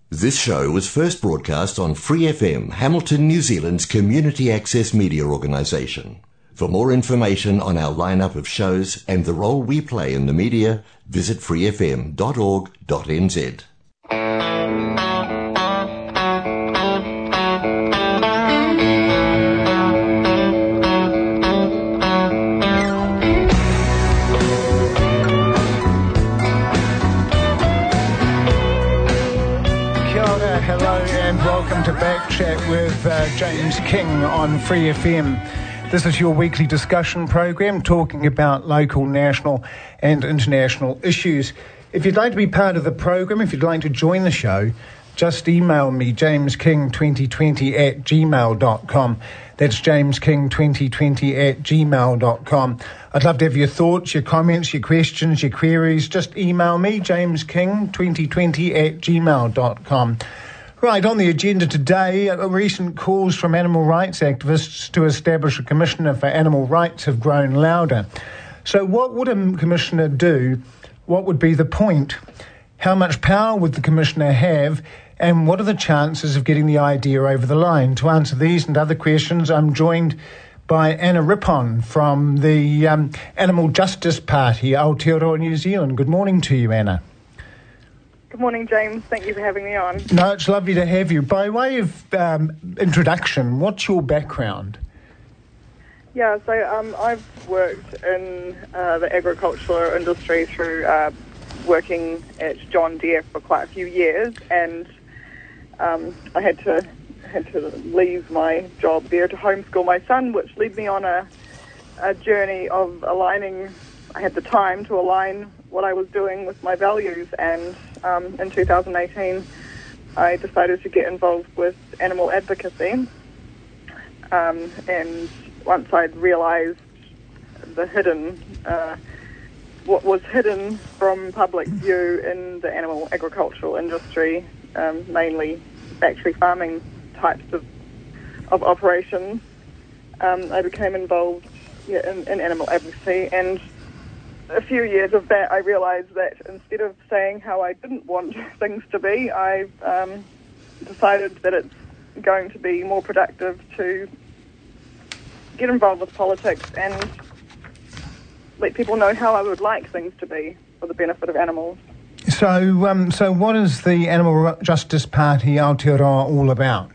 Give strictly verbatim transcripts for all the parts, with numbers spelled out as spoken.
This show was first broadcast on Free F M, Hamilton, New Zealand's community access media organisation. For more information on our lineup of shows and the role we play in the media, visit free f m dot org dot n z. Welcome to Back Chat with uh, James King on Free F M. This is your weekly discussion program talking about local, national and international issues. If you'd like to be part of the program, if you'd like to join the show, just email me, james king twenty twenty at gmail dot com. That's james king twenty twenty at gmail dot com. I'd love to have your thoughts, your comments, your questions, your queries. Just email me, james king twenty twenty at gmail dot com. Right, on the agenda today, recent calls from animal rights activists to establish a commissioner for animal rights have grown louder. So what would a commissioner do? What would be the point? How much power would the commissioner have? And what are the chances of getting the idea over the line? To answer these and other questions, I'm joined by Anna Rippon from the um, Animal Justice Party, Aotearoa New Zealand. Good morning to you, Anna. Good morning, James. Thank you for having me on. No, it's lovely to have you. By way of um, introduction, what's your background? Yeah, so um, I've worked in uh, the agricultural industry through uh, working at John Deere for quite a few years, and um, I had to had to leave my job there to homeschool my son, which led me on a, a journey of aligning. I had the time to align what I was doing with my values, and um, in two thousand eighteen I decided to get involved with animal advocacy, um, and once I'd realised the hidden, uh, what was hidden from public view in the animal agricultural industry, um, mainly factory farming types of, of operations, um, I became involved yeah, in, in animal advocacy, and a few years of that, I realised that instead of saying how I didn't want things to be, I um, decided that it's going to be more productive to get involved with politics and let people know how I would like things to be for the benefit of animals. So, um, so what is the Animal Justice Party Aotearoa all about?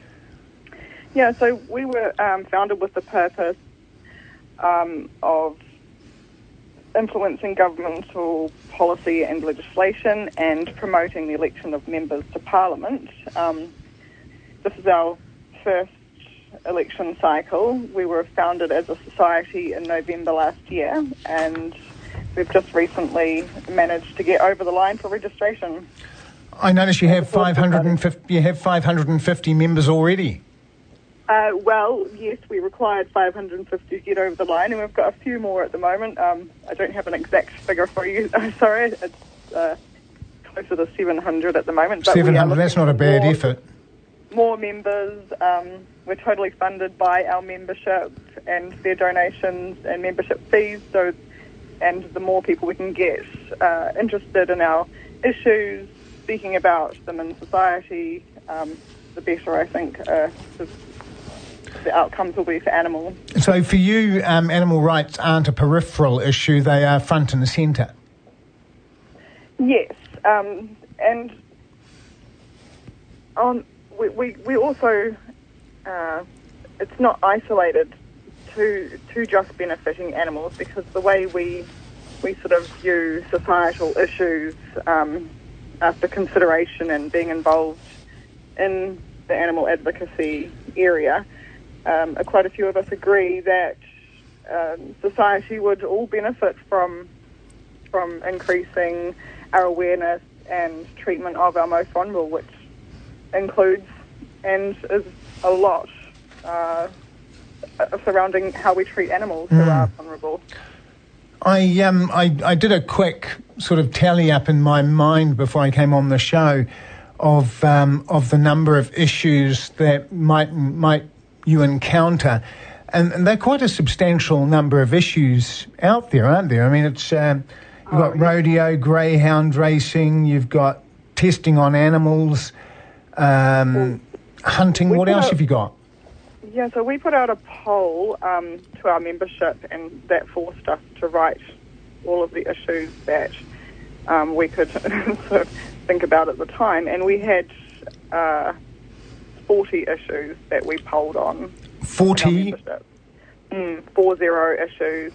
Yeah, so we were um, founded with the purpose um, of influencing governmental policy and legislation and promoting the election of members to Parliament. Um, this is our first election cycle. We were founded as a society in November last year, and we've just recently managed to get over the line for registration. I notice you have five hundred fifty. You have five hundred fifty members already. Uh, well, yes, we required five hundred fifty to get over the line, and we've got a few more at the moment. Um, I don't have an exact figure for you. Sorry, it's uh, closer to seven hundred at the moment. seven hundred, that's not a bad more, effort. More members. Um, we're totally funded by our membership and their donations and membership fees. So, and the more people we can get uh, interested in our issues, speaking about them in society, um, the better, I think, uh, the outcomes will be for animals. So for you, um, animal rights aren't a peripheral issue, they are front and centre. Yes, um, and on, we, we, we also, uh, it's not isolated to to just benefiting animals, because the way we we sort of view societal issues um, after consideration and being involved in the animal advocacy area, Um, quite a few of us agree that um, society would all benefit from from increasing our awareness and treatment of our most vulnerable, which includes and is a lot uh, surrounding how we treat animals who mm. are vulnerable. I um I, I did a quick sort of tally up in my mind before I came on the show of um, of the number of issues that might might you encounter, and, and they're quite a substantial number of issues out there, aren't there? I mean, it's um, you've got oh, rodeo, greyhound racing, you've got testing on animals, um, Well, hunting. we What put else out- have you got? Yeah, so we put out a poll um, to our membership, and that forced us to write all of the issues that um, we could sort of think about at the time. And we had uh, forty issues that we polled on. Forty. Mm, four zero issues.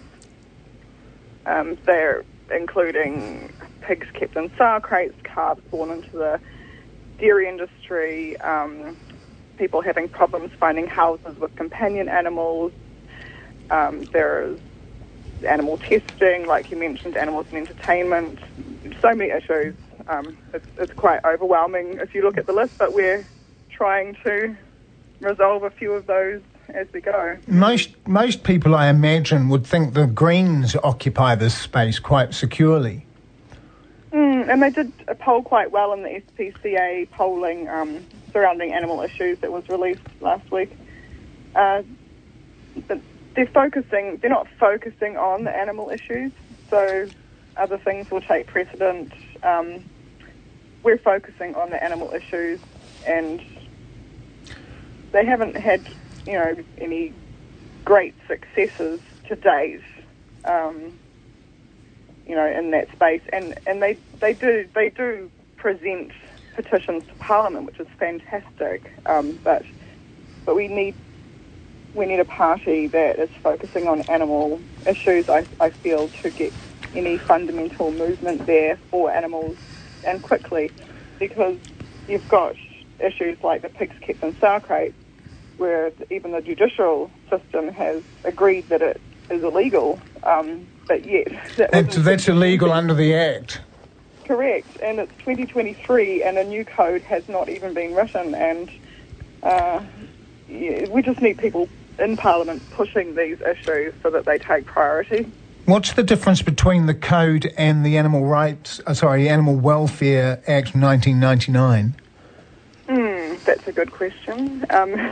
Um, they're including pigs kept in sour crates, calves born into the dairy industry, um, people having problems finding houses with companion animals. Um, there's animal testing, like you mentioned, animals in entertainment. So many issues. Um, it's, it's quite overwhelming if you look at the list, but we're trying to resolve a few of those as we go. Most most people, I imagine, would think the Greens occupy this space quite securely. Mm, and they did a poll quite well in the S P C A polling um, surrounding animal issues that was released last week. Uh, but they're focusing, they're not focusing on the animal issues, so other things will take precedent. Um, we're focusing on the animal issues, and they haven't had, you know, any great successes to date. Um, you know, in that space, and, and they they do they do present petitions to Parliament, which is fantastic. Um, but but we need we need a party that is focusing on animal issues. I I feel to get any fundamental movement there for animals and quickly, because you've got issues like the pigs kept in sour crates, where even the judicial system has agreed that it is illegal. Um, But yet, that That's, that's illegal under the Act. Correct, and it's twenty twenty-three, and a new code has not even been written, and uh, yeah, we just need people in Parliament pushing these issues so that they take priority. What's the difference between the code and the Animal Rights, uh, sorry, Animal Welfare Act nineteen ninety-nine? Hmm, that's a good question. Um,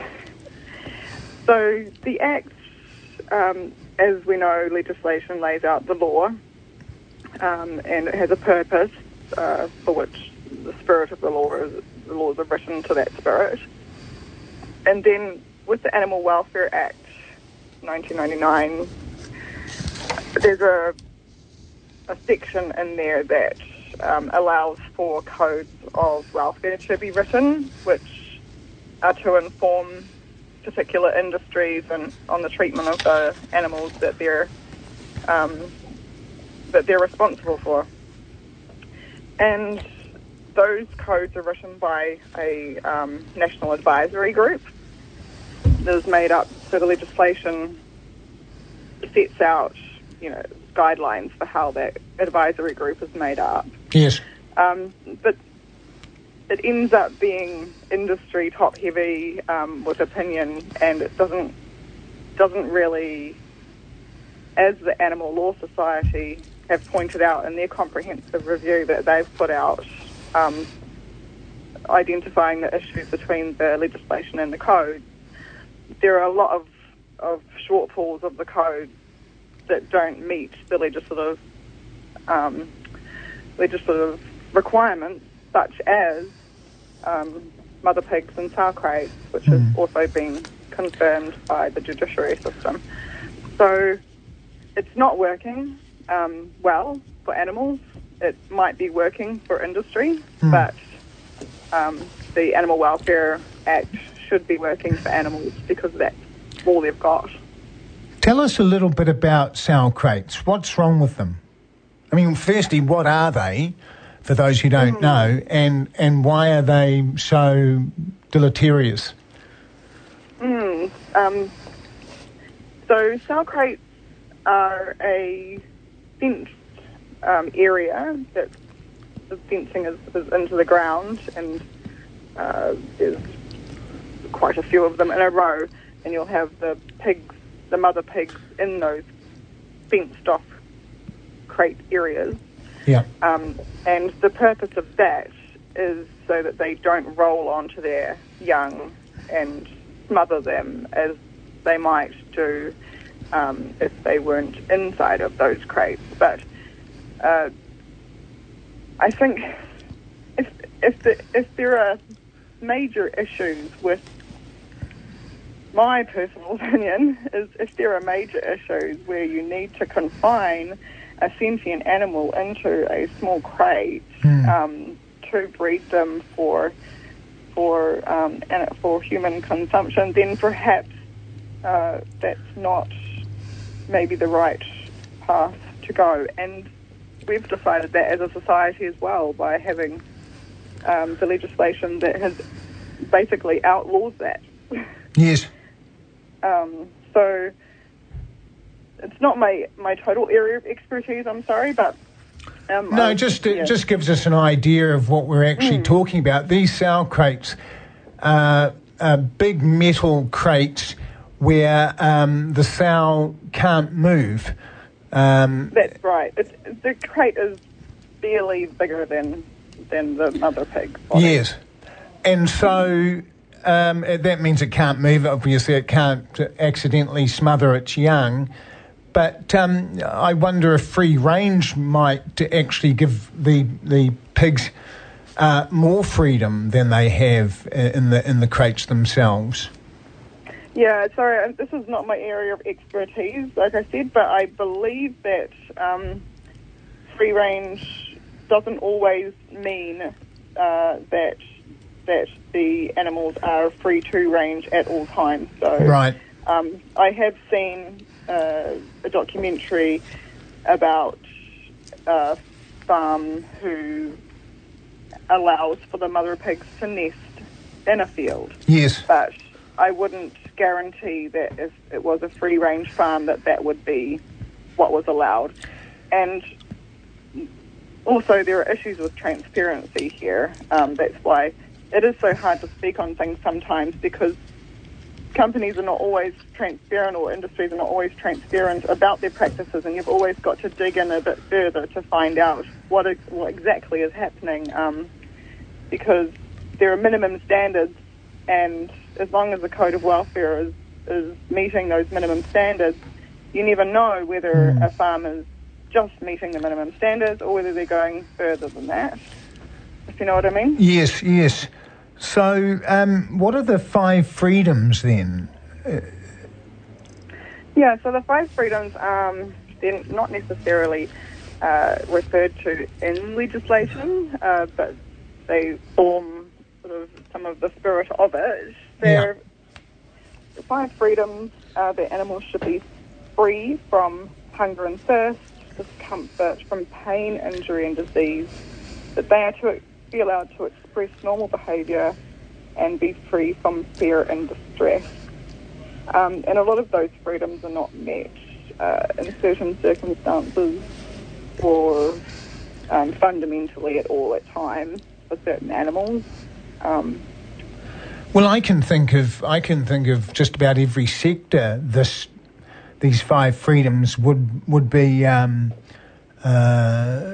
so the Act, um, as we know, legislation lays out the law, um, and it has a purpose uh, for which the spirit of the law is, the laws are written to that spirit. And then with the Animal Welfare Act nineteen ninety-nine, there's a a section in there that um, allows for codes of welfare to be written, which are to inform particular industries and on the treatment of the animals that they're um, that they're responsible for. And those codes are written by a um, national advisory group that is made up, so the legislation sets out, you know, guidelines for how that advisory group is made up. Yes. Um, but it ends up being industry top heavy um, with opinion, and it doesn't doesn't really, as the Animal Law Society have pointed out in their comprehensive review that they've put out, um, identifying the issues between the legislation and the code. There are a lot of, of shortfalls of the code that don't meet the legislative um, legislative requirements, such as um, mother pigs and sow crates, which mm. has also been confirmed by the judiciary system. So it's not working um, well for animals. It might be working for industry, mm. but um, the Animal Welfare Act should be working for animals because that's all they've got. Tell us a little bit about sow crates. What's wrong with them? I mean, firstly, what are they, for those who don't mm. know, and, and why are they so deleterious? Mm, um, so sow crates are a fenced um, area that the fencing is, is into the ground, and uh, there's quite a few of them in a row, and you'll have the pigs, the mother pigs, in those fenced-off crate areas. Yeah. Um, and the purpose of that is so that they don't roll onto their young and smother them as they might do um, if they weren't inside of those crates. But uh, I think if if the, if there are major issues with, my personal opinion is if there are major issues where you need to confine a sentient animal into a small crate mm. um, to breed them for for um, and for human consumption, then perhaps uh, that's not maybe the right path to go. And we've decided that as a society as well by having um, the legislation that has basically outlaws that. Yes. um, so it's not my, my total area of expertise, I'm sorry, but... Um, no, I, just yeah. it just gives us an idea of what we're actually mm. talking about. These sow crates are, are big metal crates where um, the sow can't move. Um, That's right. It's, the crate is barely bigger than than the mother pig body. Yes. And so um, that means it can't move. Obviously, it can't accidentally smother its young. But um, I wonder if free range might actually give the the pigs uh, more freedom than they have in the in the crates themselves. Yeah, sorry, this is not my area of expertise, like I said, but I believe that um, free range doesn't always mean uh, that that the animals are free to range at all times. So, right. Um, I have seen uh, a documentary about a farm who allows for the mother pigs to nest in a field. Yes. But I wouldn't guarantee that if it was a free-range farm that that would be what was allowed. And also there are issues with transparency here. Um, that's why it is so hard to speak on things sometimes, because companies are not always transparent, or industries are not always transparent about their practices, and you've always got to dig in a bit further to find out what, ex- what exactly is happening, um, because there are minimum standards, and as long as the Code of Welfare is, is meeting those minimum standards, you never know whether mm. a farm is just meeting the minimum standards or whether they're going further than that, if you know what I mean. Yes, yes. So um, what are the five freedoms then? Uh, yeah, so the five freedoms, um, they're not necessarily uh, referred to in legislation, uh, but they form sort of some of the spirit of it. They're, yeah. The five freedoms are that animals should be free from hunger and thirst, discomfort, from pain, injury and disease, that they are to be allowed to express normal behaviour and be free from fear and distress. Um, and a lot of those freedoms are not met uh, in certain circumstances or um, fundamentally at all at times for certain animals. Um, well, I can think of I can think of just about every sector this these five freedoms would would be. Um, uh,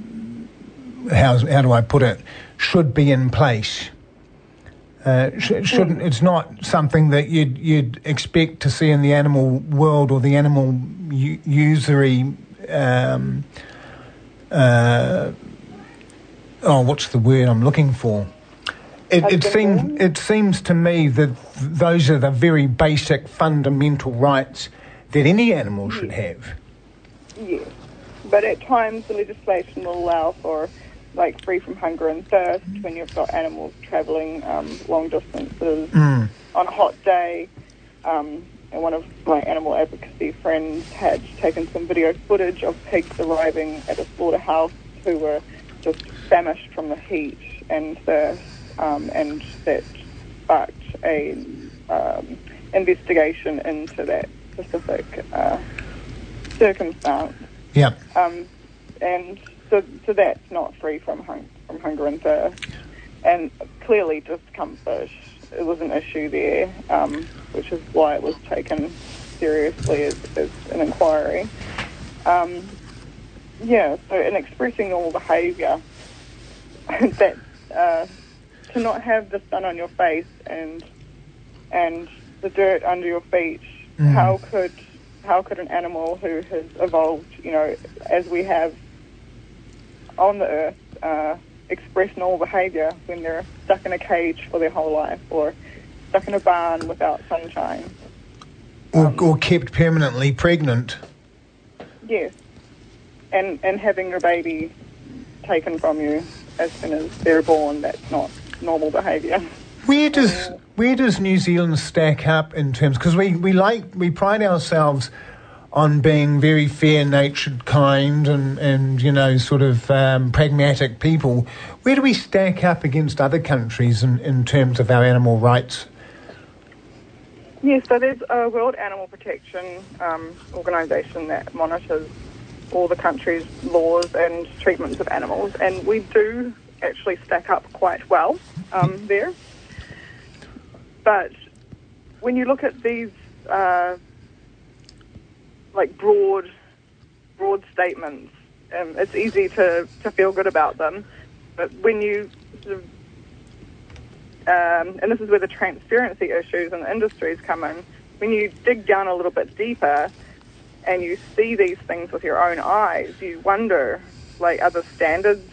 How how do I put it? Should be in place. Uh, sh- shouldn't it's not something that you'd you'd expect to see in the animal world or the animal u- usury. Um, uh, oh, what's the word I'm looking for? It, it seems it seems to me that those are the very basic fundamental rights that any animal should have. Yes, but at times the legislation will allow for, like, free from hunger and thirst when you've got animals travelling um, long distances mm. on a hot day. Um, and one of my animal advocacy friends had taken some video footage of pigs arriving at a slaughterhouse who were just famished from the heat and thirst, um, and that sparked a um, investigation into that specific uh, circumstance. Yeah. Um, and so, so that's not free from hung, from hunger and thirst. And clearly discomfort, it was an issue there, um, which is why it was taken seriously as, as an inquiry. Um, yeah, so in expressing normal behaviour, that uh, to not have the sun on your face and and the dirt under your feet, mm. how could how could an animal who has evolved, you know, as we have on the earth, uh, express normal behaviour when they're stuck in a cage for their whole life or stuck in a barn without sunshine. Or, Um, or kept permanently pregnant. Yes. And, and having your baby taken from you as soon as they're born, that's not normal behaviour. Where does where does New Zealand stack up in terms? Because we, we like we pride ourselves on being very fair-natured, kind, and, and you know sort of um, pragmatic people. Where do we stack up against other countries in, in terms of our animal rights? Yes, so there's a World Animal Protection um, organisation that monitors all the countries' laws and treatments of animals, and we do actually stack up quite well um, there. But when you look at these, uh, like broad, broad statements, um, it's easy to, to feel good about them. But when you, sort of, um, and this is where the transparency issues in the industries come in, when you dig down a little bit deeper and you see these things with your own eyes, you wonder, like, are the standards,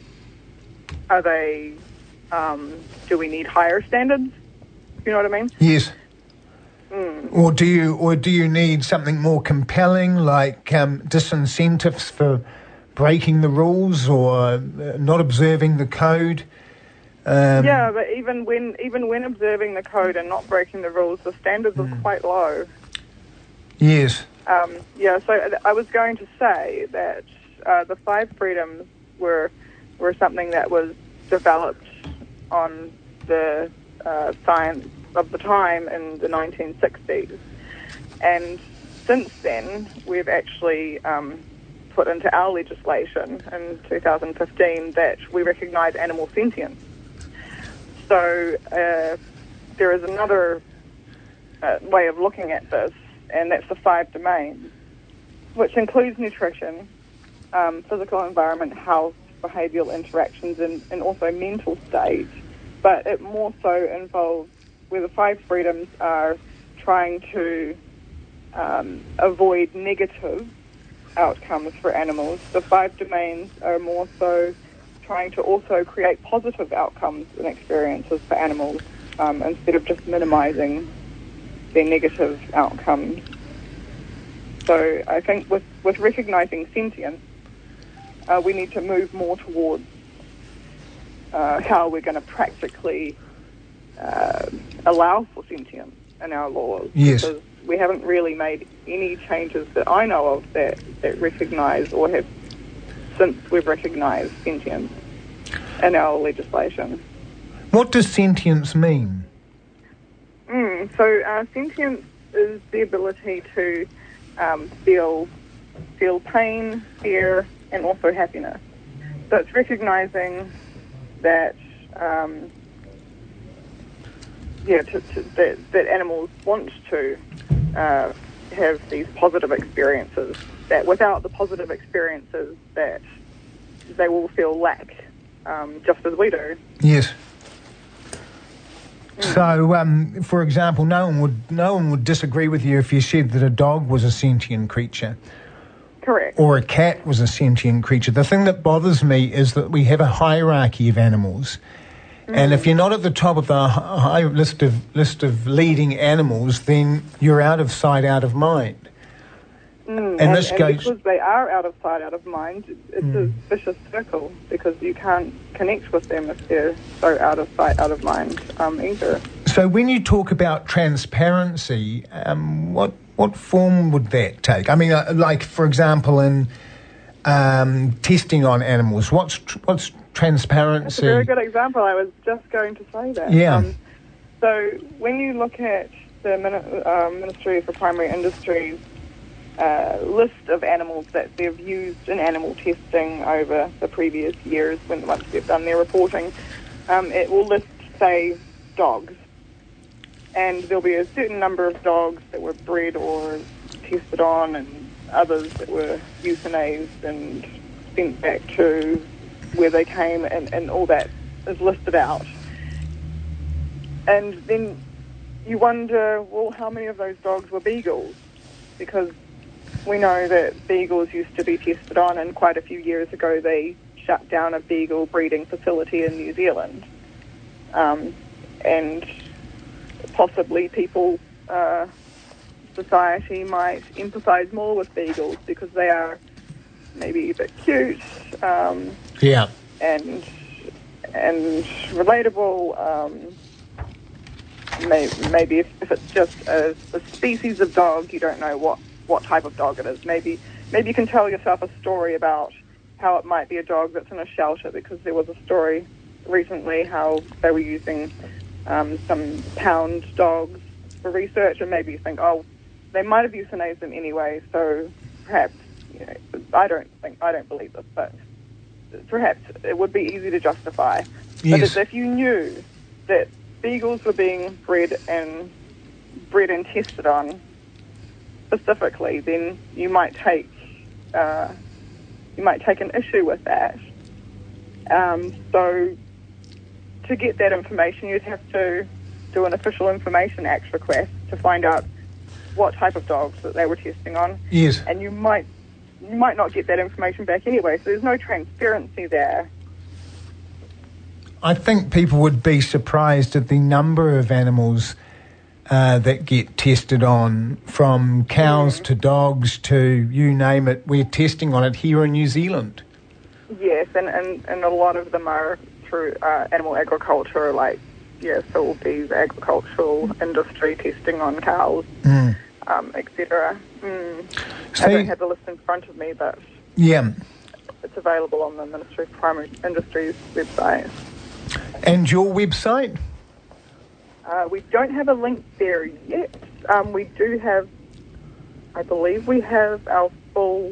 are they, um, do we need higher standards? You know what I mean? Yes. Mm. Or do you, or do you need something more compelling, like um, disincentives for breaking the rules or uh, not observing the code? Um, yeah, but even when even when observing the code and not breaking the rules, the standards mm. are quite low. Yes. Um, yeah. So I was going to say that uh, the five freedoms were were something that was developed on the uh, science of the time in the nineteen sixties, and since then we've actually um, put into our legislation in two thousand fifteen that we recognise animal sentience. So uh, there is another uh, way of looking at this, and that's the five domains, which includes nutrition, um, physical environment, health, behavioural interactions, and, and also mental state. But it more so involves where the five freedoms are trying to um, avoid negative outcomes for animals. The five domains are more so trying to also create positive outcomes and experiences for animals um, instead of just minimising their negative outcomes. So I think with, with recognising sentience, uh, we need to move more towards uh, how we're going to practically uh, allow for sentience in our laws. Yes. Because we haven't really made any changes that I know of that, that recognise or have since we've recognised sentience in our legislation. What does sentience mean? Mm, so uh, sentience is the ability to um, feel feel pain, fear, and also happiness. So it's recognising that um, yeah, to, to, that, that animals want to uh, have these positive experiences. That without the positive experiences, that they will feel lack, um, just as we do. Yes. Mm. So, um, for example, no one would no one would disagree with you if you said that a dog was a sentient creature. Correct. Or a cat was a sentient creature. The thing that bothers me is that we have a hierarchy of animals. Mm. And if you're not at the top of the high list of list of leading animals, then you're out of sight, out of mind. Mm, and, and this and goes because they are out of sight, out of mind, it's mm. a vicious circle because you can't connect with them if they're so out of sight, out of mind um, either. So when you talk about transparency, um, what what form would that take? I mean, uh, like for example, in um, testing on animals, what's tr- what's transparency? That's a very good example. I was just going to say that. Yeah. Um, so when you look at the Min- uh, Ministry for Primary Industries uh, list of animals that they've used in animal testing over the previous years, when once they've done their reporting, um, it will list, say, dogs. And there'll be a certain number of dogs that were bred or tested on and others that were euthanized and sent back to where they came, and, and all that is listed out. And then you wonder, well, how many of those dogs were beagles? Because we know that beagles used to be tested on, and quite a few years ago they shut down a beagle breeding facility in New Zealand. Um, and possibly people, uh, society might empathise more with beagles because they are maybe a bit cute, um, yeah, and and relatable. Um, may, maybe if, if it's just a, a species of dog, you don't know what, what type of dog it is. Maybe maybe you can tell yourself a story about how it might be a dog that's in a shelter, because there was a story recently how they were using um, some pound dogs for research, and maybe you think, oh, they might have euthanized them anyway, so perhaps, you know, I don't think, I don't believe this, but perhaps it would be easy to justify. Yes. But if you knew that beagles were being bred and bred and tested on specifically, then you might take uh, you might take an issue with that. Um, so to get that information, you'd have to do an Official Information Act request to find out what type of dogs that they were testing on. Yes. And you might you might not get that information back anyway, so there's no transparency there. I think people would be surprised at the number of animals uh, that get tested on, from cows mm. to dogs to you name it. We're testing on it here in New Zealand. Yes, and, and, and a lot of them are through uh, animal agriculture, like, yeah, so the agricultural industry testing on cows, mm. um, et cetera. Mm. So I don't have the list in front of me, but yeah, it's available on the Ministry of Primary Industries website. And your website? Uh, we don't have a link there yet. Um, we do have, I believe we have our full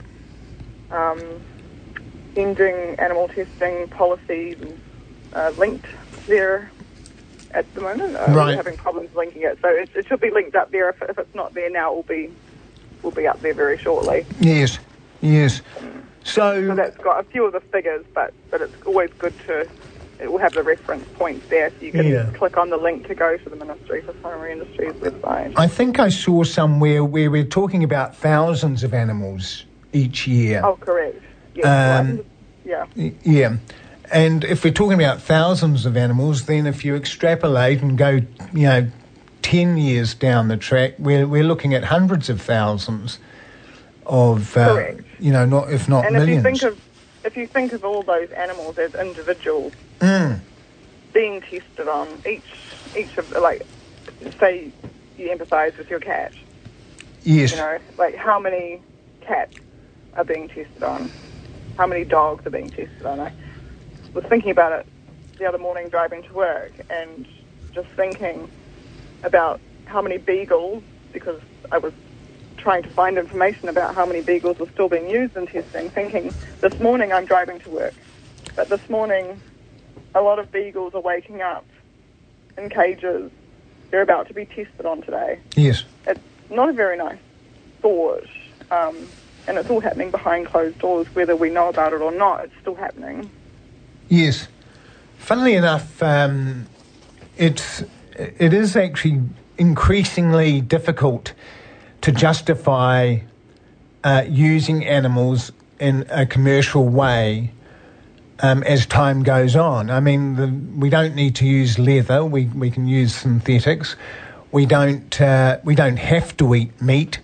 um, ending animal testing policy uh, linked there at the moment. Uh, right. We're having problems linking it, so it, it should be linked up there. If, if it's not there now, it will be will be up there very shortly. Yes, yes. So, so that's got a few of the figures, but, but it's always good to, it will have the reference points there, so you can yeah. click on the link to go to the Ministry for Primary Industries website. I think I saw somewhere where we're talking about thousands of animals each year. Oh, correct. Yes, um, right. Yeah. Yeah. And if we're talking about thousands of animals, then if you extrapolate and go, you know, ten years down the track, we're we're looking at hundreds of thousands of, uh, correct. you know, not if not and millions. And if you think of if you think of all those animals as individuals mm. being tested on, each each of, like, say you empathise with your cat. Yes. You know, like how many cats are being tested on? How many dogs are being tested on? I was thinking about it the other morning driving to work, and just thinking about how many beagles, because I was trying to find information about how many beagles were still being used in testing, thinking this morning I'm driving to work, but this morning a lot of beagles are waking up in cages. They're about to be tested on today. Yes. It's not a very nice thought, um, and it's all happening behind closed doors, whether we know about it or not, it's still happening. Yes. Funnily enough, um, it's it is actually increasingly difficult to justify uh, using animals in a commercial way um, as time goes on. I mean, the, we don't need to use leather. We we can use synthetics. We don't uh, we don't have to eat meat.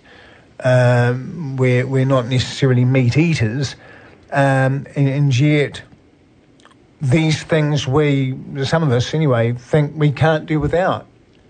Um, we're we're not necessarily meat eaters, um, and, and yet these things we, some of us anyway, think we can't do without.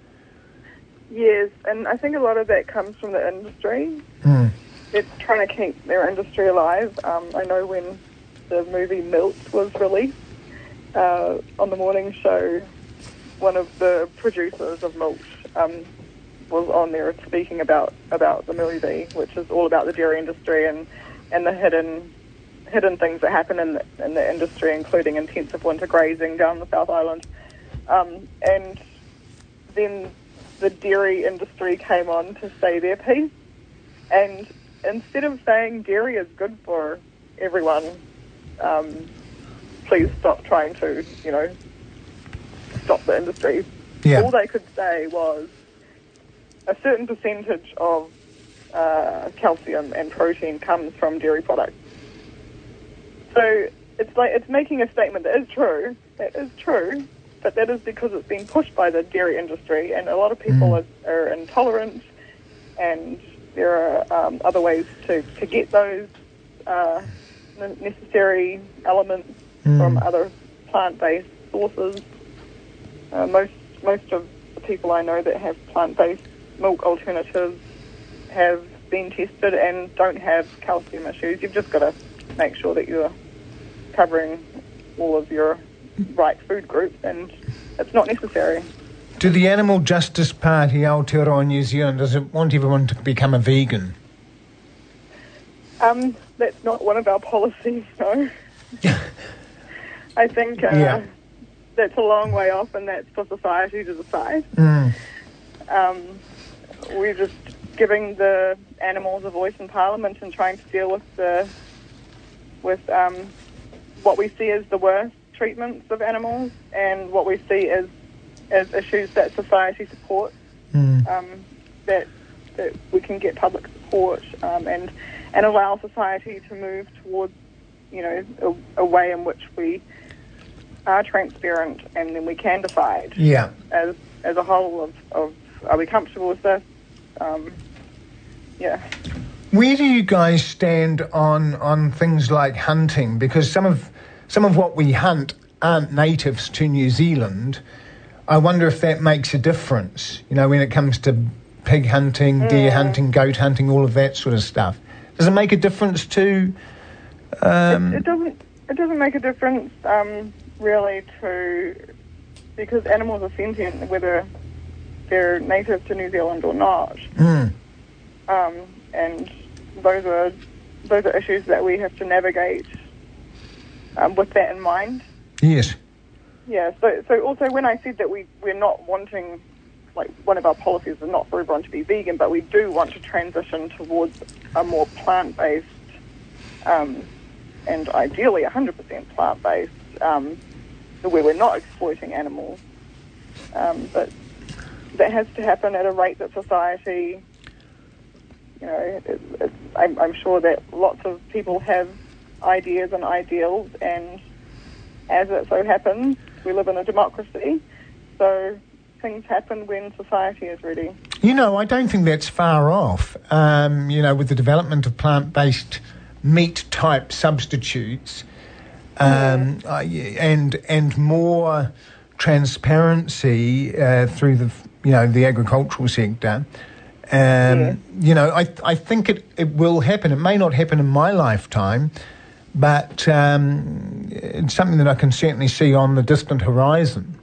Yes, and I think a lot of that comes from the industry. Mm. They're trying to keep their industry alive. Um, I know when the movie Milk was released, uh, on the morning show, one of the producers of Milk um, was on there speaking about, about the movie, which is all about the dairy industry and, and the hidden hidden things that happen in the, in the industry, including intensive winter grazing down the South Island. Um, and then the dairy industry came on to say their piece, and instead of saying dairy is good for everyone, um, please stop trying to, you know, stop the industry. Yeah. All they could say was a certain percentage of uh, calcium and protein comes from dairy products. So it's like it's making a statement that is true. That is true, but that is because it's being pushed by the dairy industry, and a lot of people mm. are, are intolerant, and there are um, other ways to, to get those uh, necessary elements mm. from other plant-based sources. Uh, most most of the people I know that have plant-based milk alternatives have been tested and don't have calcium issues. You've just got to make sure that you're covering all of your right food groups, and it's not necessary. Do the Animal Justice Party, Aotearoa New Zealand, does it want everyone to become a vegan? Um, that's not one of our policies, no. I think uh, yeah. that's a long way off, and that's for society to decide. Mm. Um, we're just giving the animals a voice in Parliament and trying to deal with the with um, what we see as the worst treatments of animals and what we see as as issues that society supports. Mm. Um, that that we can get public support um, and and allow society to move towards, you know, a, a way in which we are transparent, and then we can decide yeah. as as a whole of, of are we comfortable with this? Um, yeah. Where do you guys stand on on things like hunting? Because some of some of what we hunt aren't natives to New Zealand. I wonder if that makes a difference, you know, when it comes to pig hunting, mm. deer hunting, goat hunting, all of that sort of stuff. Does it make a difference to... Um... It, it doesn't It doesn't make a difference, um, really, to... because animals are sentient, whether they're native to New Zealand or not. Mm. Um, and those are those are issues that we have to navigate um, with that in mind. Yes. Yeah, so so also when I said that we, we're not wanting, like one of our policies is not for everyone to be vegan, but we do want to transition towards a more plant-based um, and ideally one hundred percent plant-based, um, where we're not exploiting animals. Um, but that has to happen at a rate that society, you know, it, it, I'm, I'm sure that lots of people have ideas and ideals, and as it so happens, we live in a democracy, so things happen when society is ready. You know, I don't think that's far off. Um, you know, with the development of plant-based meat-type substitutes, um, yeah. uh, and and more transparency uh, through the you know the agricultural sector. Um, yeah. You know, I I think it, it will happen. It may not happen in my lifetime, but um, it's something that I can certainly see on the distant horizon.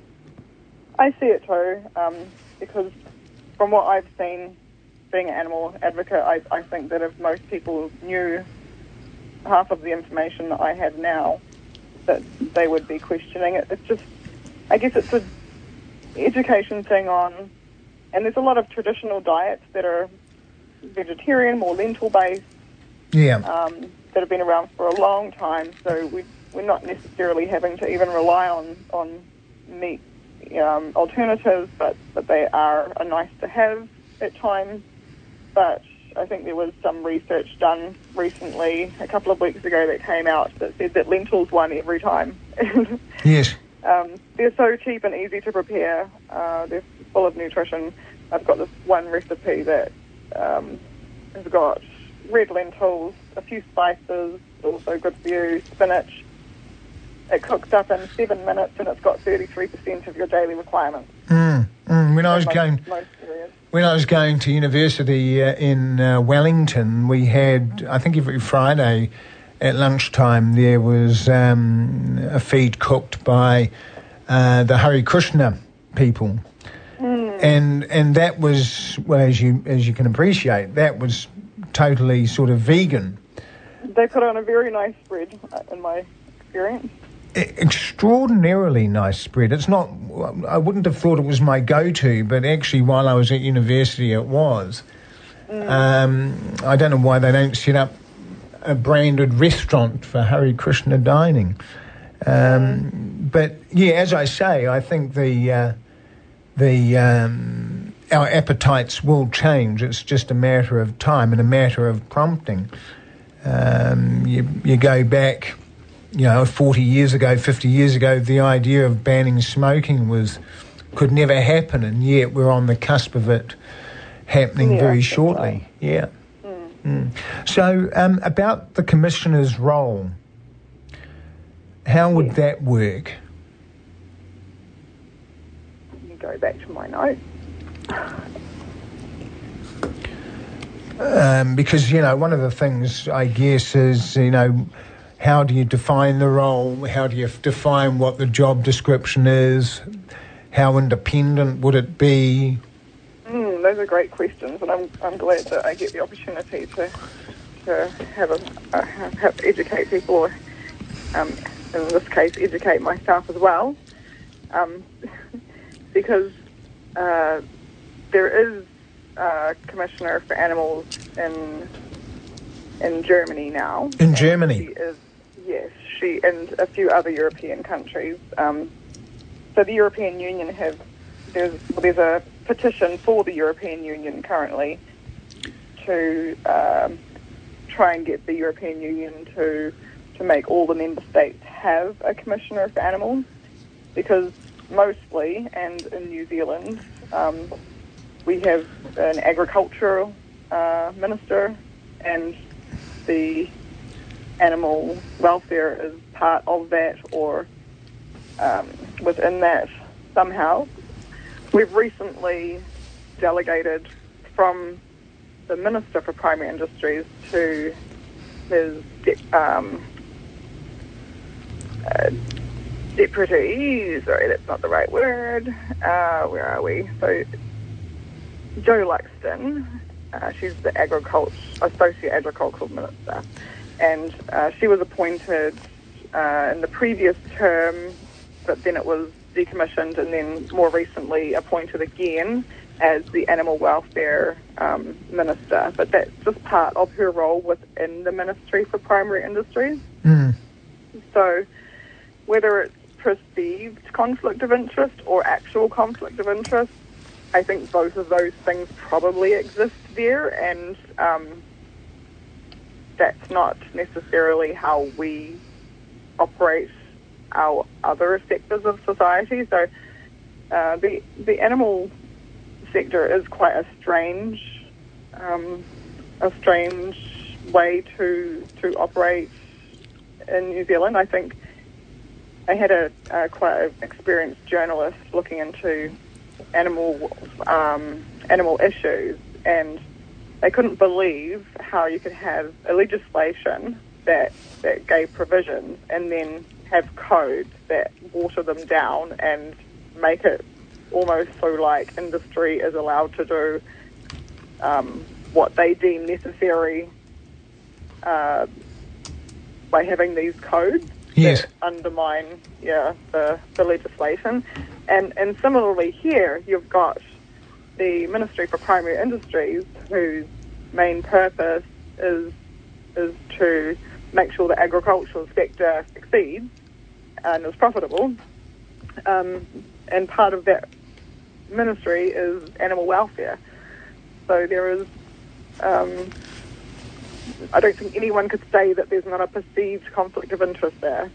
I see it too, um, because from what I've seen, being an animal advocate, I, I think that if most people knew half of the information that I have now, that they would be questioning it. It's just, I guess it's an education thing on, and there's a lot of traditional diets that are vegetarian, more lentil-based, Yeah. um, that have been around for a long time, so we, we're not necessarily having to even rely on, on meat um, alternatives, but, but they are a nice to have at times. But I think there was some research done recently, a couple of weeks ago, that came out that said that lentils won every time. Yes. Um, they're so cheap and easy to prepare. Uh, they're full of nutrition. I've got this one recipe that um, has got red lentils, a few spices, also good for you, spinach. It cooks up in seven minutes, and it's got thirty-three percent of your daily requirements. Mm, mm. When I was most, going, most areas. when I was going to university uh, in uh, Wellington, we had, I think every Friday at lunchtime, there was um, a feed cooked by uh, the Hare Krishna people, mm. and and that was, well, as you as you can appreciate, that was totally sort of vegan. They put on a very nice spread, in my experience. Extraordinarily nice spread. It's not, I wouldn't have thought it was my go-to, but actually while I was at university it was. Mm. Um, I don't know why they don't set up a branded restaurant for Hare Krishna dining. Um, mm. But yeah, as I say, I think the uh, the um, our appetites will change. It's just a matter of time and a matter of prompting. Um, you, you go back you know, forty years ago, fifty years ago, the idea of banning smoking was could never happen, and yet we're on the cusp of it happening yeah, very shortly. Right. Yeah. Mm. Mm. So um, about the Commissioner's role, how would yeah. that work? Let me go back to my notes. Um, because, you know, one of the things, I guess, is, you know, how do you define the role? How do you define what the job description is? How independent would it be? Mm, those are great questions, and I'm I'm glad that I get the opportunity to to have a uh, have educate people, or um, in this case, educate myself as well, um, because uh, there is a Commissioner for Animals in in Germany now. In Germany, she is, yes, she and a few other European countries. Um, so the European Union have there's well, there's a petition for the European Union currently to um, try and get the European Union to to make all the member states have a Commissioner for Animals, because mostly, and in New Zealand, um, we have an agricultural uh, minister, and the animal welfare is part of that, or um, within that somehow. We've recently delegated from the Minister for Primary Industries to his de- um, uh, deputy, sorry, that's not the right word, uh, where are we? So, Jo Luxton, uh, she's the agriculture, Associate Agricultural Minister, and uh, she was appointed uh, in the previous term, but then it was decommissioned, and then more recently appointed again as the Animal Welfare um, Minister. But that's just part of her role within the Ministry for Primary Industries. Mm. So whether it's perceived conflict of interest or actual conflict of interest, I think both of those things probably exist there, and um, that's not necessarily how we operate our other sectors of society. So uh, the the animal sector is quite a strange um, a strange way to to operate in New Zealand. I think I had a, a quite an experienced journalist looking into animal um, animal issues, and they couldn't believe how you could have a legislation that that gave provisions and then have codes that water them down and make it almost so like industry is allowed to do um, what they deem necessary uh, by having these codes yes. that undermine yeah the, the legislation. And and similarly here, you've got the Ministry for Primary Industries, whose main purpose is is to make sure the agricultural sector succeeds and is profitable. Um, and part of that ministry is animal welfare. So there is, um, I don't think anyone could say that there's not a perceived conflict of interest there.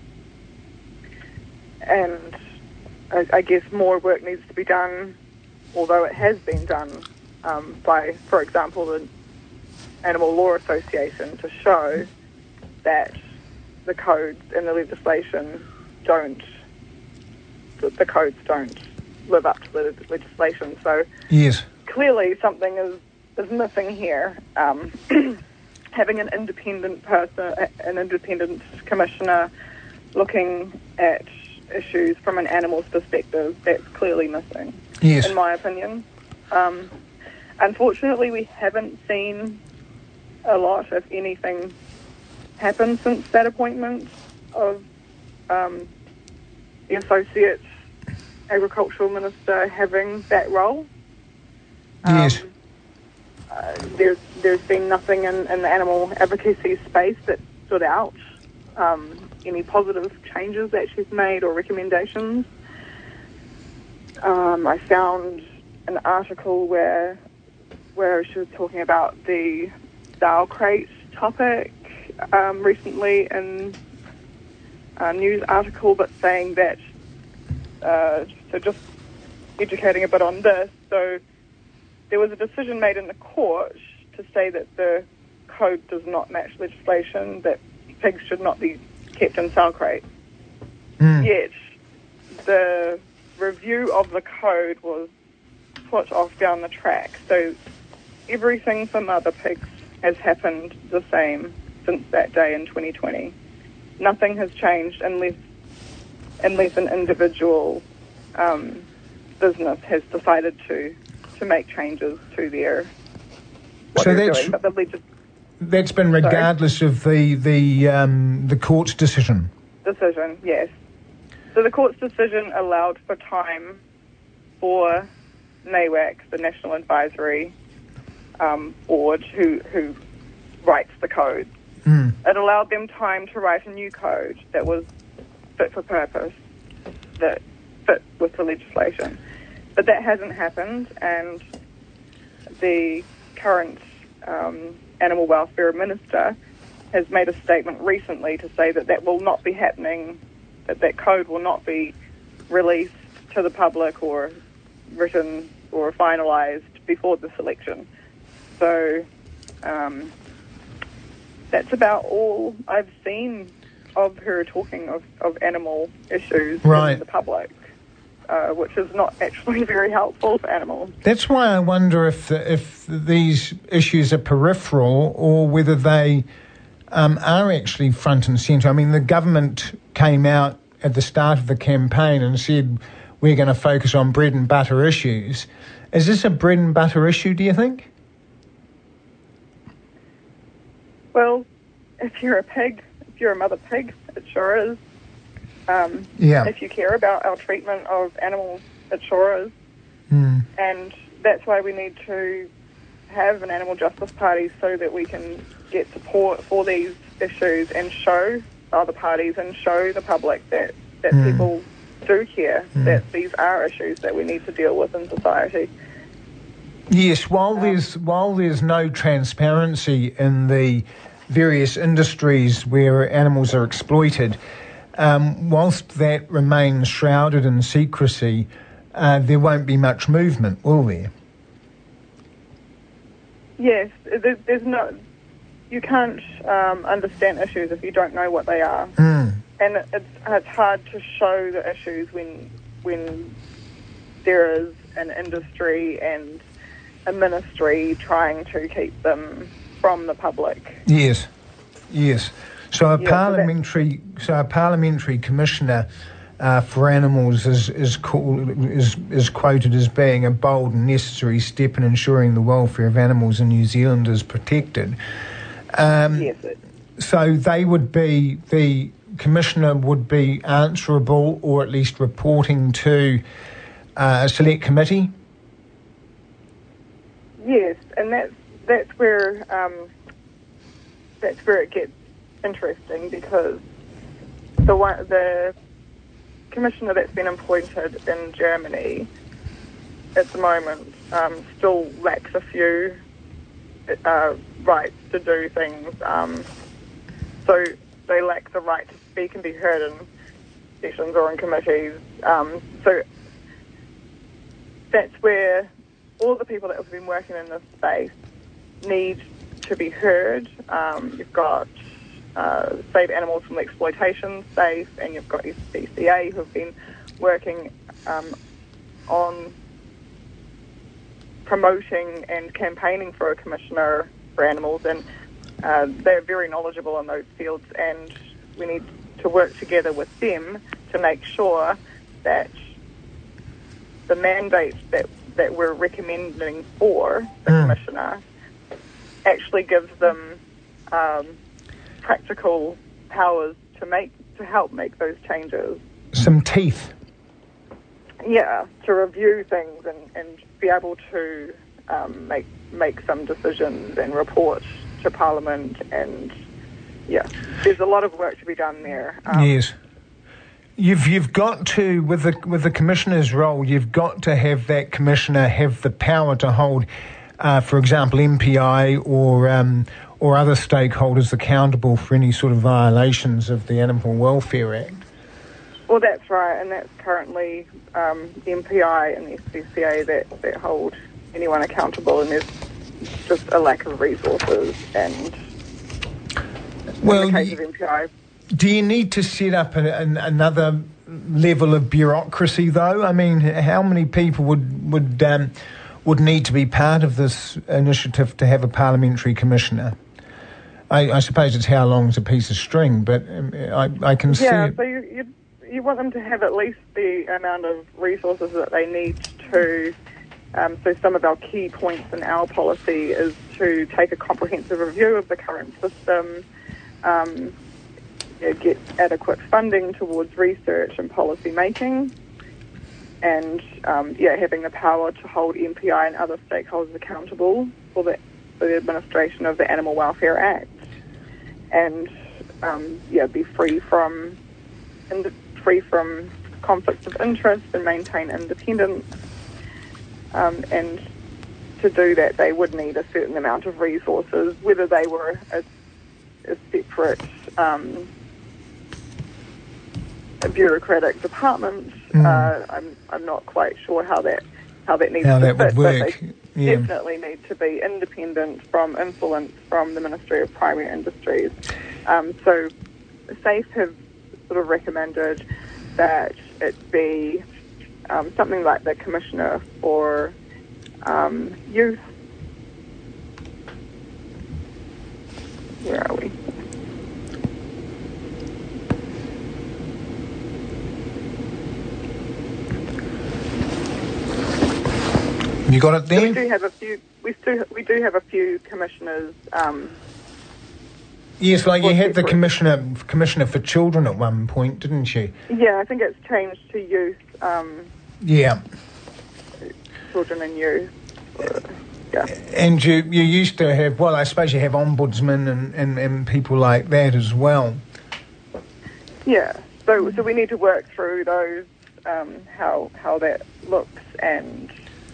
And I, I guess more work needs to be done, although it has been done um, by, for example, the Animal Law Association, to show that the codes and the legislation don't, the, the codes don't live up to the legislation. So yes. clearly something is, is missing here. Um, having an independent person, an independent commissioner looking at issues from an animal's perspective, that's clearly missing, yes. in my opinion. Um, unfortunately, we haven't seen a lot, if anything, happen since that appointment of um, the Associate Agricultural Minister having that role. Yes. Um, uh, there's there's been nothing in, in the animal advocacy space that stood out. Um, any positive changes that she's made or recommendations. Um, I found an article where where she was talking about the sow crate topic um, recently in uh, news article, but saying that, uh, so just educating a bit on this, so there was a decision made in the court to say that the code does not match legislation, that pigs should not be kept in cell crates. Mm. Yet the review of the code was put off down the track. So everything for mother pigs has happened the same since that day in twenty twenty. Nothing has changed unless unless an individual um, business has decided to to make changes to their what so they're that's, doing. But the legis- that's been regardless Sorry? of the the um, the court's decision. Decision, yes. So the court's decision allowed for time for NAWAC, the National Advisory um, Board, who who writes the code. Mm. It allowed them time to write a new code that was fit for purpose, that fit with the legislation. But that hasn't happened, and the current um, Animal Welfare Minister has made a statement recently to say that that will not be happening, that that code will not be released to the public or written or finalised before this election. So um, that's about all I've seen of her talking of, of animal issues right. in the public, uh, which is not actually very helpful for animals. That's why I wonder if the, if these issues are peripheral or whether they um, are actually front and centre. I mean, the government came out at the start of the campaign and said we're going to focus on bread and butter issues. Is this a bread and butter issue, do you think? Well, if you're a pig, if you're a mother pig, it sure is. Um, yeah. If you care about our treatment of animals, it sure is. Mm. And that's why we need to have an animal justice party so that we can get support for these issues and show other parties and show the public that, that mm. people do care, mm. that these are issues that we need to deal with in society. Yes, while um, there's while there's no transparency in the various industries where animals are exploited, um, whilst that remains shrouded in secrecy, uh, there won't be much movement, will there? Yes, there's no. You can't um, understand issues if you don't know what they are, mm. and it's it's hard to show the issues when when there is an industry and a ministry trying to keep them from the public. Yes, yes. So a yeah, parliamentary, so, so a parliamentary commissioner uh, for animals is is, called, is is quoted as being a bold and necessary step in ensuring the welfare of animals in New Zealand is protected. Um, yes. It, so they would be the commissioner would be answerable, or at least reporting to uh, a select committee. Yes, and that's that's where um, that's where it gets interesting, because the one, the commissioner that's been appointed in Germany at the moment um, still lacks a few uh, rights to do things. Um, so they lack the right to speak and be heard in sessions or in committees. Um, so that's where all the people that have been working in this space need to be heard. Um, you've got uh, Save Animals from the Exploitation space, and you've got S P C A who've been working um, on promoting and campaigning for a commissioner for animals, and uh, they're very knowledgeable in those fields, and we need to work together with them to make sure that the mandates that that we're recommending for the mm. commissioner actually gives them um, practical powers to make to help make those changes. Some teeth. Yeah, to review things and, and be able to um, make make some decisions and report to Parliament, and yeah, there's a lot of work to be done there. Um, yes. You've you've got to, with the with the commissioner's role, you've got to have that commissioner have the power to hold, uh, for example, M P I or um, or other stakeholders accountable for any sort of violations of the Animal Welfare Act. Well, that's right, and that's currently um, the M P I and the S P C A that, that hold anyone accountable, and there's just a lack of resources. And well, in the case of M P I, do you need to set up an, an, another level of bureaucracy, though? I mean, how many people would would um, would need to be part of this initiative to have a parliamentary commissioner? I, I suppose it's how long's a piece of string, but um, I, I can see. Yeah, it. so you, you you want them to have at least the amount of resources that they need to. Um, so some of our key points in our policy is to take a comprehensive review of the current system, um, yeah, get adequate funding towards research and policy making, and um, yeah, having the power to hold M P I and other stakeholders accountable for the, for the administration of the Animal Welfare Act, and um, yeah, be free from ind- free from conflicts of interest and maintain independence. Um, and to do that, they would need a certain amount of resources, whether they were a, a separate um, a bureaucratic department. Mm. Uh, I'm I'm not quite sure how that how that needs how to that fit, would work. But they yeah. definitely need to be independent from influence from the Ministry of Primary Industries. Um, so, SAFE have sort of recommended that it be um, something like the Commissioner for um, Youth. Where are we? You got it there? So we do have a few. We do. We do have a few commissioners. Um, yes, like you had the commissioner, commissioner for children at one point, didn't you? Yeah, I think it's changed to youth. Um, yeah. Children and youth. Uh, yeah. And you, you used to have. Well, I suppose you have ombudsmen and, and, and people like that as well. Yeah. So so we need to work through those. Um, how how that looks, and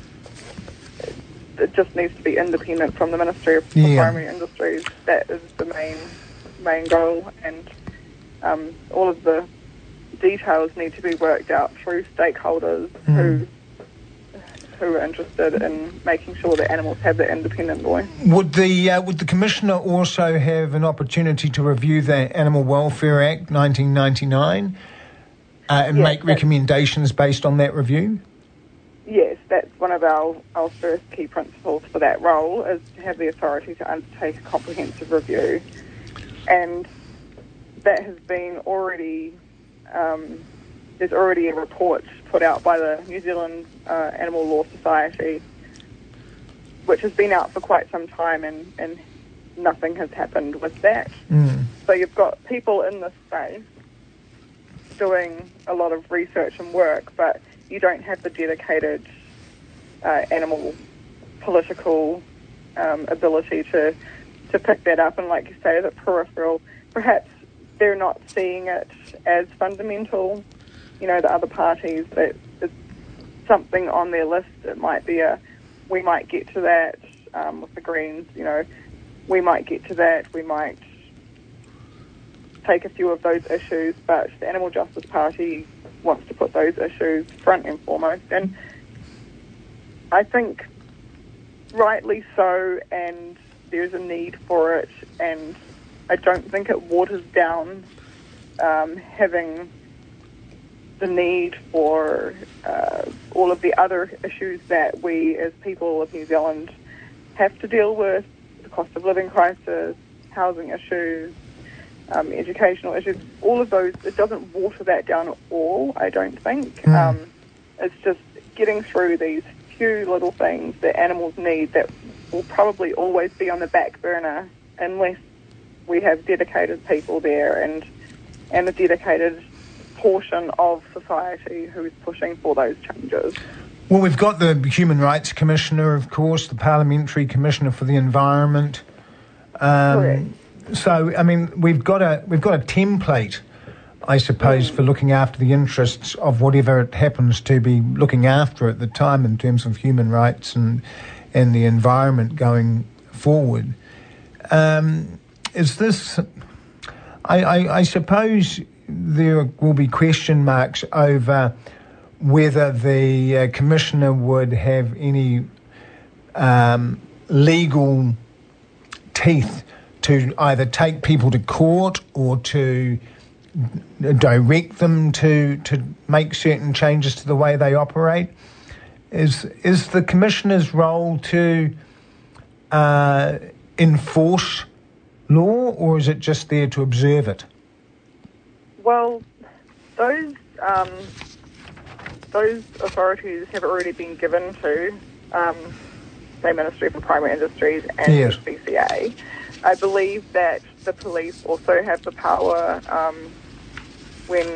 it just needs to be independent from the Ministry of yeah. Primary Industries. That is the main main goal, and um, all of the details need to be worked out through stakeholders mm. who who are interested in making sure that animals have that independent voice. Would the uh, would the Commissioner also have an opportunity to review the Animal Welfare Act nineteen ninety-nine uh, and yes, make recommendations based on that review? Yes, that's one of our, our first key principles for that role, is to have the authority to undertake a comprehensive review. And that has been already, um, there's already a report put out by the New Zealand uh, Animal Law Society, which has been out for quite some time, and, and nothing has happened with that. Mm. So you've got people in this space doing a lot of research and work, but you don't have the dedicated uh, animal political um, ability to to pick that up. And like you say, the peripheral, perhaps they're not seeing it as fundamental. You know, the other parties, that it's something on their list. It might be a, we might get to that um, with the Greens. You know, we might get to that. We might take a few of those issues, but the Animal Justice Party wants to put those issues front and foremost, and I think rightly so, and there's a need for it, and I don't think it waters down um, having the need for uh, all of the other issues that we as people of New Zealand have to deal with, the cost of living crisis, housing issues, Um, educational issues, all of those. It doesn't water that down at all, I don't think. Mm. Um, it's just getting through these few little things that animals need that will probably always be on the back burner unless we have dedicated people there and and a dedicated portion of society who is pushing for those changes. Well, we've got the Human Rights Commissioner, of course, the Parliamentary Commissioner for the Environment. Um, Correct. So, I mean, we've got a we've got a template, I suppose, mm. for looking after the interests of whatever it happens to be looking after at the time in terms of human rights and and the environment going forward. Um, is this... I, I, I suppose there will be question marks over whether the uh, Commissioner would have any um, legal teeth to either take people to court or to direct them to to make certain changes to the way they operate. Is is the Commissioner's role to uh, enforce law, or is it just there to observe it? Well, those um, those authorities have already been given to um, the Ministry for Primary Industries and yes. the B C A. I believe that the police also have the power um, when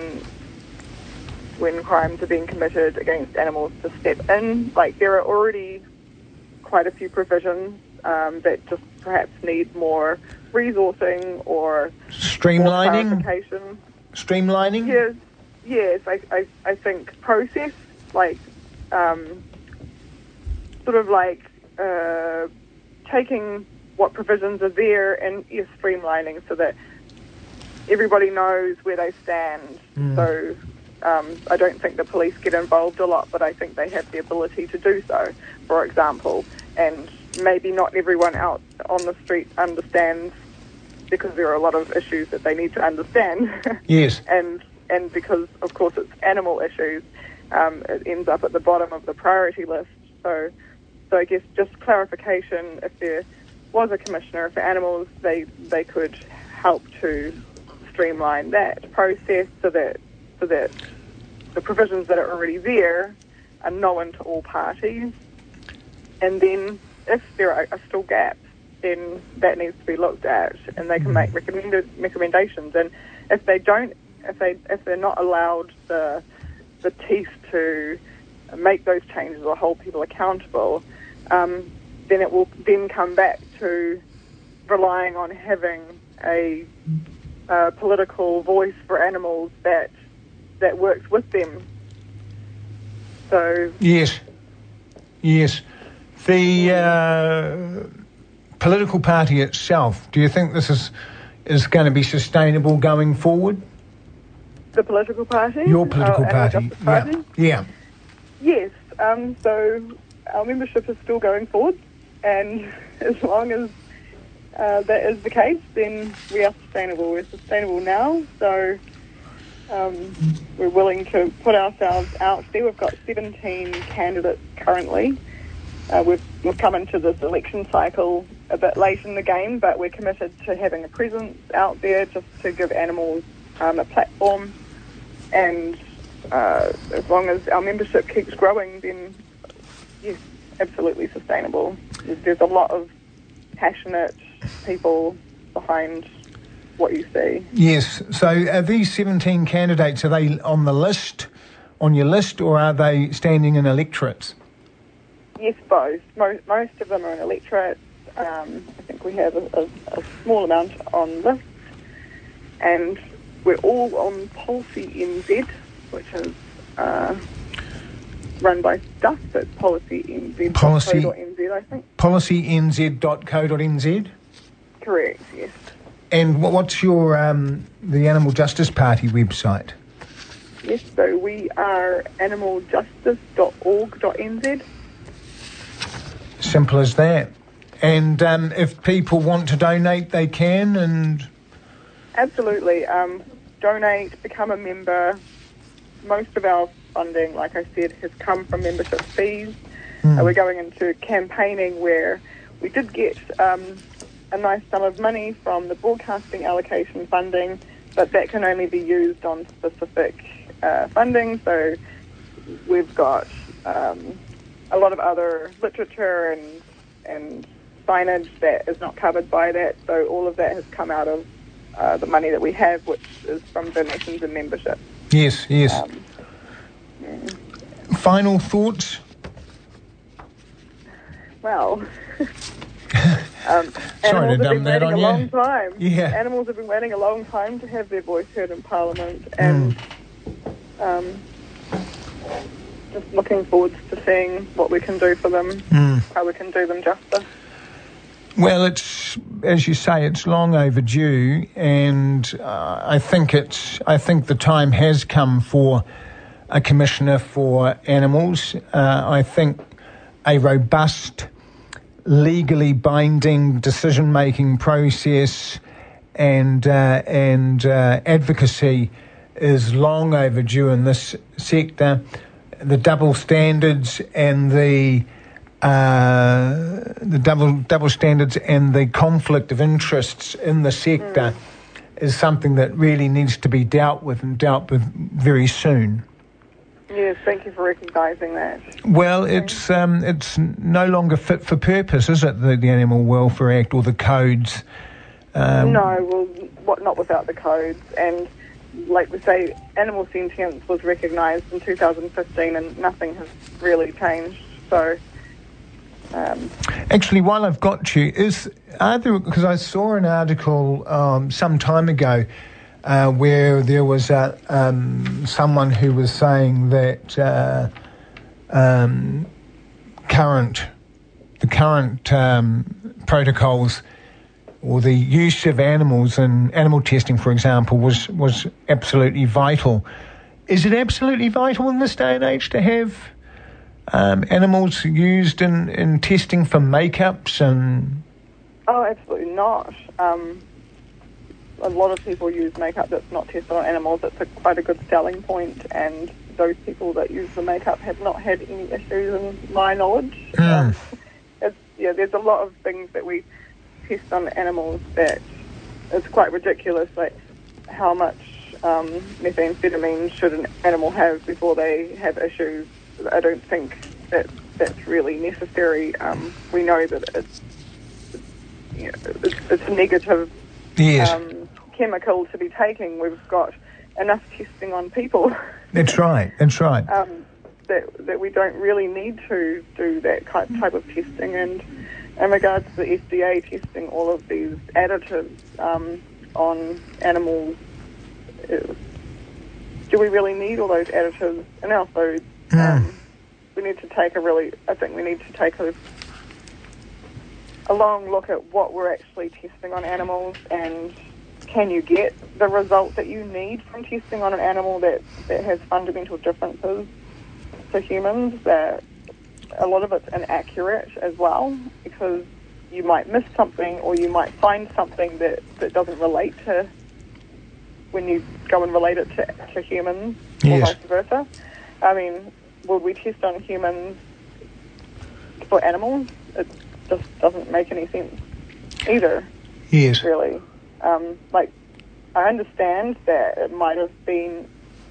when crimes are being committed against animals to step in. Like, there are already quite a few provisions um, that just perhaps need more resourcing or streamlining. More clarification. Streamlining? Yes, yes. I, I, I think process, like, um, sort of like uh, taking what provisions are there and yes, streamlining so that everybody knows where they stand. Mm. So um, I don't think the police get involved a lot, but I think they have the ability to do so, for example. And maybe not everyone out on the street understands, because there are a lot of issues that they need to understand. Yes. and and because, of course, it's animal issues, um, it ends up at the bottom of the priority list. So, so I guess just clarification, if there was a commissioner for animals, they they could help to streamline that process so that so that the provisions that are already there are known to all parties. And then if there are, are still gaps, then that needs to be looked at, and they can make recommended recommendations. And if they don't, if they if they're not allowed the the teeth to make those changes or hold people accountable, um, then it will then come back to relying on having a, a political voice for animals that that works with them. So yes, yes, the uh, political party itself. Do you think this is is going to be sustainable going forward? The political party, your political uh, party, party, yeah, yeah. Yes. Um, so our membership is still going forward, and as long as uh, that is the case, then we are sustainable. We're sustainable now, so um, we're willing to put ourselves out there. We've got seventeen candidates currently. Uh, we've, we've come into this election cycle a bit late in the game, but we're committed to having a presence out there just to give animals um, a platform. And uh, as long as our membership keeps growing, then yes, absolutely sustainable. There's, there's a lot of passionate people behind what you see. Yes. So are these seventeen candidates, are they on the list, on your list, or are they standing in electorates? Yes, both. Most, most of them are in electorates. Um, I think we have a, a, a small amount on lists. And we're all on Policy N Z, which is uh, run by Stuff. So it's policy n z dot co dot n z, I think. policy n z dot co dot n z? Correct, yes. And what's your um, the Animal Justice Party website? Yes, so we are animal justice dot org dot n z. Simple as that. And um, if people want to donate, they can, and... Absolutely. Um, donate, become a member. Most of our funding, like I said, has come from membership fees. Mm. Uh, we're going into campaigning where we did get um, a nice sum of money from the broadcasting allocation funding, but that can only be used on specific uh, funding. So we've got um, a lot of other literature and and signage that is not covered by that. So all of that has come out of uh, the money that we have, which is from donations and membership. Yes, yes. Um, yeah. Final thoughts? Well, um, Sorry animals to have dump been that waiting on a you. long time. Yeah. Animals have been waiting a long time to have their voice heard in Parliament, and mm. um, just looking forward to seeing what we can do for them, mm. how we can do them justice. Well, it's, as you say, it's long overdue, and uh, I think it's. I think the time has come for a commissioner for animals. Uh, I think a robust, legally binding decision-making process and uh, and uh, advocacy is long overdue in this sector. The double standards and the uh, the double double standards and the conflict of interests in the sector mm. is something that really needs to be dealt with and dealt with very soon. Yes, thank you for recognising that. Well, it's um, it's no longer fit for purpose, is it? The, the Animal Welfare Act or the codes. Um, no, well, what, not without the codes. And like we say, animal sentience was recognised in two thousand fifteen and nothing has really changed. So, um, actually, while I've got you, is are there, because I saw an article um, some time ago uh, where there was a, um, someone who was saying that uh, um, current the current um, protocols or the use of animals in animal testing, for example, was, was absolutely vital. Is it absolutely vital in this day and age to have um, animals used in, in testing for makeups and... Oh, absolutely not. Um, a lot of people use makeup that's not tested on animals. It's a, quite a good selling point, and those people that use the makeup have not had any issues in my knowledge. Mm. Um, it's, yeah, there's a lot of things that we test on animals that is quite ridiculous, like how much um, methamphetamine should an animal have before they have issues. I don't think that that's really necessary. Um, we know that it's, you know, it's, it's a negative yes. um, chemical to be taking. We've got enough testing on people. That's right, that's right. um, that, that we don't really need to do that type of testing. And in regards to the F D A testing all of these additives um, on animals, uh, do we really need all those additives in our food? Mm. Um, we need to take a really, I think we need to take a, a long look at what we're actually testing on animals, and can you get the result that you need from testing on an animal that, that has fundamental differences to humans, that a lot of it's inaccurate as well, because you might miss something or you might find something that, that doesn't relate to when you go and relate it to, to humans, yes. or vice versa. I mean, would we test on humans for animals? It just doesn't make any sense either. Yes. Really. Um, like, I understand that it might have been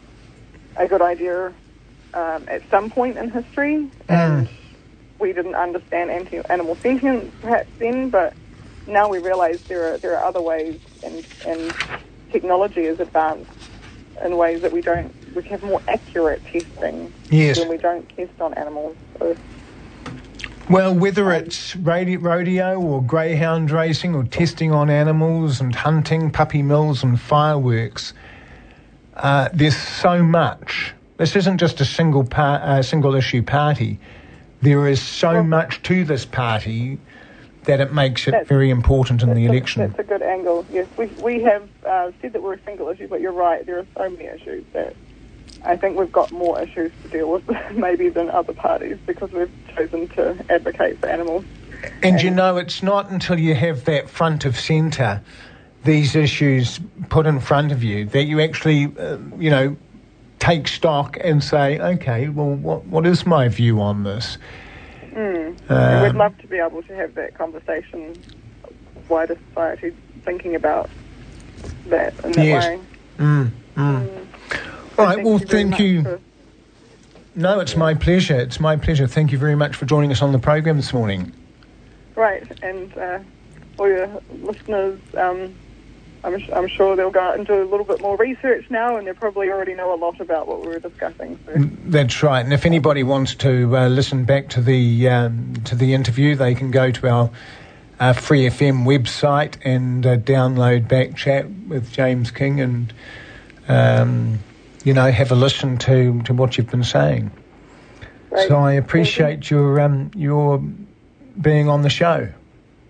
a good idea Um, at some point in history, and mm. we didn't understand anti- animal sentience perhaps then, but now we realise there are there are other ways, and, and technology is advanced in ways that we don't, we have more accurate testing yes. when we don't test on animals. So, well, whether it's radio, rodeo or greyhound racing or testing on animals and hunting, puppy mills and fireworks, uh, there's so much. This isn't just a single par- uh, single issue party. There is so well, much to this party that it makes it very important in the a, election. That's a good angle. Yes, we we have uh, said that we're a single issue, but you're right. There are so many issues that I think we've got more issues to deal with maybe than other parties, because we've chosen to advocate for animals. And, and you know, it's not until you have that front of centre, these issues put in front of you, that you actually, uh, you know, take stock and say, okay, well, what what is my view on this? Mm. Um, we'd love to be able to have that conversation, wider society thinking about that in that yes. way. Mm, mm. Mm. All right, well, thank you. For... No, it's my pleasure. It's my pleasure. Thank you very much for joining us on the program this morning. Right, and uh, all your listeners, um, I'm, I'm sure they'll go out and do a little bit more research now, and they probably already know a lot about what we were discussing. So. That's right. And if anybody wants to uh, listen back to the um, to the interview, they can go to our uh, Free F M website and uh, download back chat with James King, and um, you know, have a listen to, to what you've been saying. Right. So I appreciate your um, your being on the show.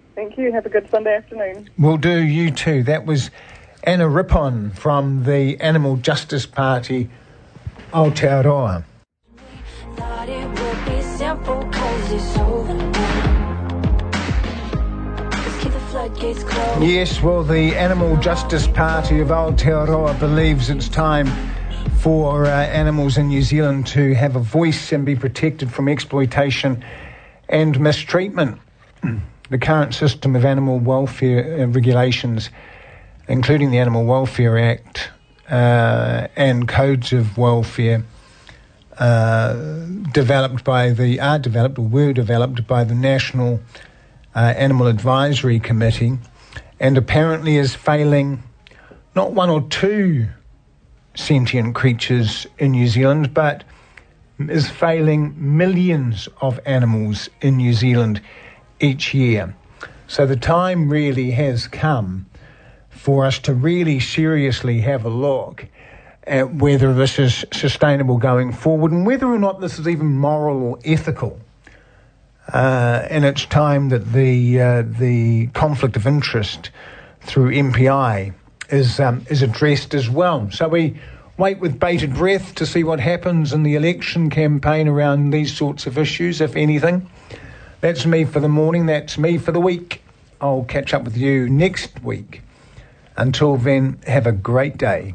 Thank you. Have a good Sunday afternoon. Will do. You too. That was Anna Rippon from the Animal Justice Party, Aotearoa. Thought it would be simple 'cause it's over now. Let's keep the floodgates closed. Yes, well, the Animal Justice Party of Aotearoa believes it's time for uh, animals in New Zealand to have a voice and be protected from exploitation and mistreatment. The current system of animal welfare uh, regulations, including the Animal Welfare Act uh, and codes of welfare, uh, developed by the are developed or were developed by the National uh, Animal Advisory Committee, and apparently is failing not one or two sentient creatures in New Zealand, but is failing millions of animals in New Zealand each year. So the time really has come for us to really seriously have a look at whether this is sustainable going forward and whether or not this is even moral or ethical. Uh, and it's time that the uh, the conflict of interest through M P I is um, is addressed as well. So we wait with bated breath to see what happens in the election campaign around these sorts of issues, if anything. That's me for the morning. That's me for the week. I'll catch up with you next week. Until then, have a great day.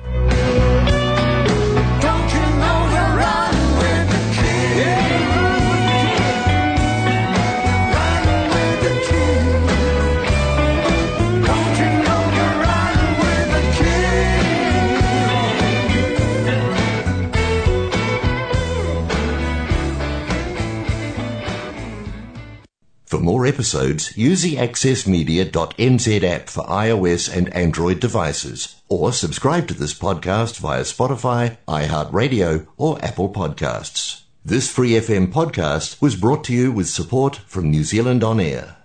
For more episodes, use the access media dot n z app for iOS and Android devices, or subscribe to this podcast via Spotify, iHeartRadio, or Apple Podcasts. This Free F M podcast was brought to you with support from New Zealand On Air.